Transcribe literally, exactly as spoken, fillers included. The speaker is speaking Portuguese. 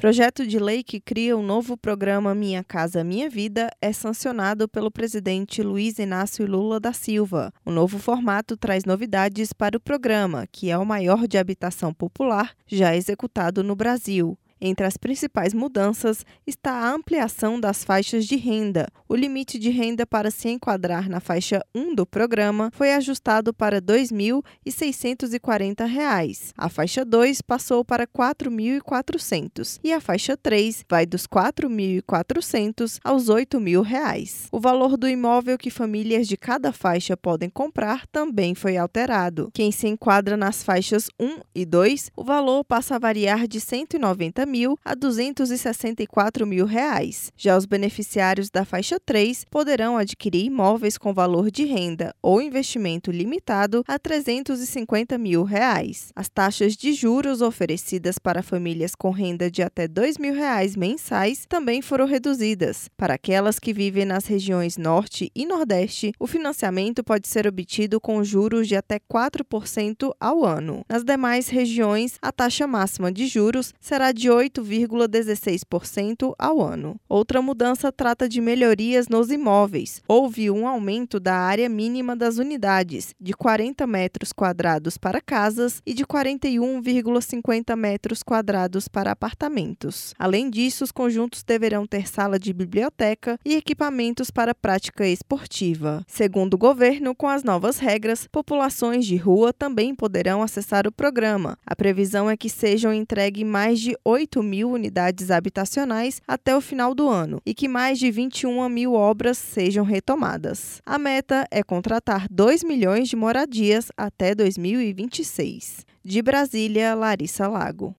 Projeto de lei que cria o novo programa Minha Casa Minha Vida é sancionado pelo presidente Luiz Inácio Lula da Silva. O novo formato traz novidades para o programa, que é o maior de habitação popular já executado no Brasil. Entre as principais mudanças está a ampliação das faixas de renda. O limite de renda para se enquadrar na faixa um do programa foi ajustado para dois mil seiscentos e quarenta reais. A faixa dois passou para quatro mil e quatrocentos e a faixa três vai dos quatro mil e quatrocentos aos oito mil reais. O valor do imóvel que famílias de cada faixa podem comprar também foi alterado. Quem se enquadra nas faixas um e dois, o valor passa a variar de cento e noventa mil a duzentos e sessenta e quatro mil reais. Já os beneficiários da faixa três poderão adquirir imóveis com valor de renda ou investimento limitado a trezentos e cinquenta mil reais. As taxas de juros oferecidas para famílias com renda de até dois mil reais mensais também foram reduzidas. Para aquelas que vivem nas regiões Norte e Nordeste, o financiamento pode ser obtido com juros de até quatro por cento ao ano. Nas demais regiões, a taxa máxima de juros será de oito vírgula dezesseis por cento ao ano. Outra mudança trata de melhorias nos imóveis. Houve um aumento da área mínima das unidades, de quarenta metros quadrados para casas e de quarenta e um vírgula cinquenta metros quadrados para apartamentos. Além disso, os conjuntos deverão ter sala de biblioteca e equipamentos para prática esportiva. Segundo o governo, com as novas regras, populações de rua também poderão acessar o programa. A previsão é que sejam entregues mais de oito mil unidades habitacionais até o final do ano e que mais de vinte e uma mil obras sejam retomadas. A meta é contratar dois milhões de moradias até dois mil e vinte e seis. De Brasília, Larissa Lago.